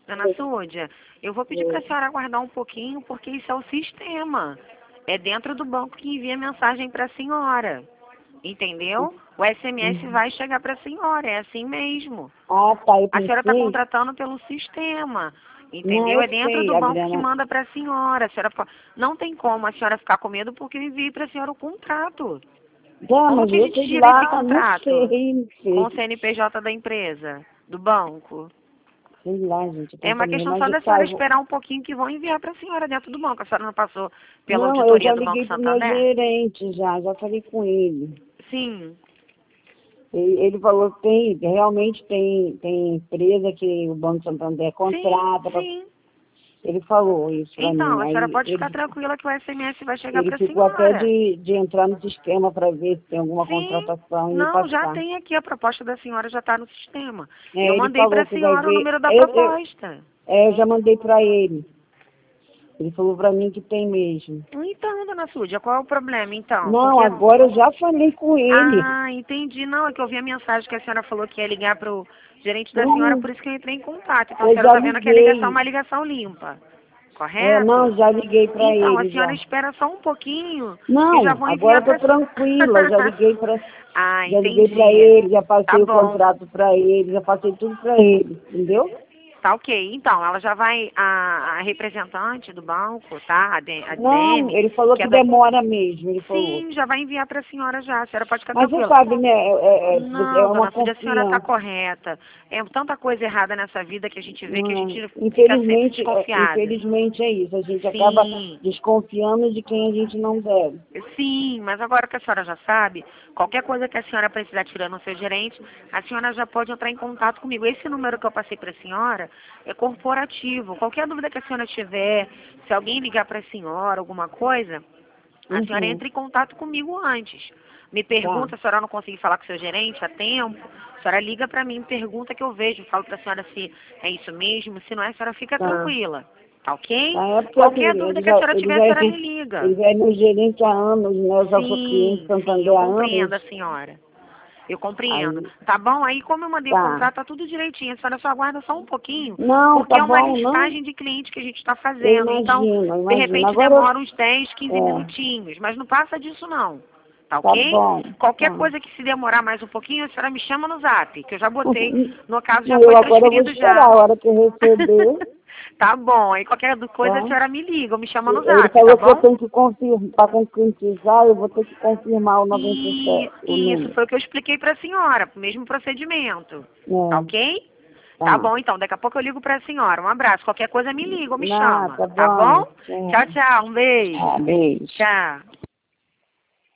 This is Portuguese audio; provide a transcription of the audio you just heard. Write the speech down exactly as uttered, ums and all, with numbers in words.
Dona Súdia, eu vou pedir para a senhora aguardar um pouquinho, porque isso é o sistema. É dentro do banco que envia mensagem para a senhora. Entendeu? O S M S Uhum. vai chegar para a senhora, é assim mesmo. Ah, tá, eu A senhora está pensei. contratando pelo sistema. Não, Entendeu? eu É dentro sei, do banco que Adriana. manda para a senhora. A senhora fa- não tem como a senhora ficar com medo porque eu enviei para a senhora o contrato. Já, Como mas que a eu gente sei tira esse lá, não contrato sei, não com o sei. C N P J da empresa, do banco? Sei lá, gente, eu É tenho uma também questão mais só de da senhora cargo. esperar um pouquinho que vão enviar para a senhora dentro do banco. A senhora não passou pela Não, eu auditoria já do Banco liguei pro meu Santander? gerente já, já falei com ele. Sim. Ele, ele falou que tem, realmente tem, tem empresa que o Banco Santander Sim, contrata. Pra, sim. ele falou isso pra Então, mim. a senhora Aí pode ficar ele, tranquila que o S M S vai chegar ele para a ficou até senhora. de, de entrar no sistema para ver se tem alguma Sim. contratação e me Não, já passar. tem aqui, a proposta da senhora já está no sistema. Eu É, ele mandei para falou a que vai senhora o ver. número da Eu, eu, proposta. é, eu já mandei para ele. Ele falou para mim que tem mesmo. Então, dona Súdia, qual é o problema, então? Não, Porque... agora eu já falei com ele. Ah, entendi. Não, é que eu vi a mensagem que a senhora falou que ia ligar para o gerente da senhora, Não, por isso que eu entrei em contato. Então, a eu senhora já está vendo que a ligação é liguei. uma ligação limpa, É, correto? não, já liguei para Então, a ele senhora já. espera só um pouquinho, que eu já Não, vou agora enviar eu tô para... tranquila, já liguei para Ah, já liguei para entendi. ele, já Tá passei o bom. contrato para ele, já passei tudo para ele, entendeu? Tá ok. Então, ela já vai, a, a representante do banco, tá? A, D, a Não, Demi, ele falou que é que da... demora mesmo, ele falou. Sim, já vai enviar para a senhora já. A senhora pode ficar Mas você tranquila. sabe, né, é, é, é é Não, uma dona Cida, a senhora está confiança. correta. É tanta coisa errada nessa vida que a gente vê que a Não, gente fica sempre infelizmente, é, desconfiado. infelizmente é isso, a gente acaba Sim, desconfiando de quem a gente não deve. sim, mas agora que a senhora já sabe, qualquer coisa que a senhora precisar tirar no seu gerente, a senhora já pode entrar em contato comigo. Esse número que eu passei para a senhora é corporativo. Qualquer dúvida que a senhora tiver, se alguém ligar para a senhora, alguma coisa, a senhora Uhum, entra em contato comigo antes. Me tá, pergunta, se a senhora não conseguir falar com o seu gerente a tempo, a senhora liga para mim, pergunta que eu vejo, falo para a senhora se é isso mesmo, se não é, a senhora fica tá. tranquila, tá ok? Tá, é porque assim, Qualquer dúvida ele que a já, senhora ele tiver, já, a é, senhora me liga. ele já é meu gerente há anos, né? Eu já sou cliente Sim, sim, Santander eu há compreendo a anos. senhora. Eu compreendo. Aí, Tá bom? Aí, como eu mandei o tá. contrato, tá tudo direitinho. A senhora só aguarda só um pouquinho, Não, porque tá é uma bom, não. listagem de clientes que a gente está Eu fazendo. Então, imagino, eu de imagino. repente, Agora, demora uns dez, quinze é, minutinhos. Mas não passa disso, não. Tá tá ok? bom, Qualquer tá. coisa que se demorar mais um pouquinho, a senhora me chama no zap, que eu já botei. No caso, já Não, foi eu agora eu vou transferido esperar, já. a hora que eu receber, Tá bom. Aí, qualquer coisa, a tá? senhora me liga ou me chama no Ele zap, tá falou que eu bom? tenho que confirmar, para concretizar, eu vou ter que confirmar o noventa e E sete, o isso número. foi o que eu expliquei para a senhora, o mesmo procedimento. Tá É, ok? Tá tá. bom, então. Daqui a pouco eu ligo para a senhora. Um abraço. Qualquer coisa me liga ou me Não, chama. tá Tá bom? bom. Tchau, Tchau. tchau. Um beijo. Ah, beijo. Tchau.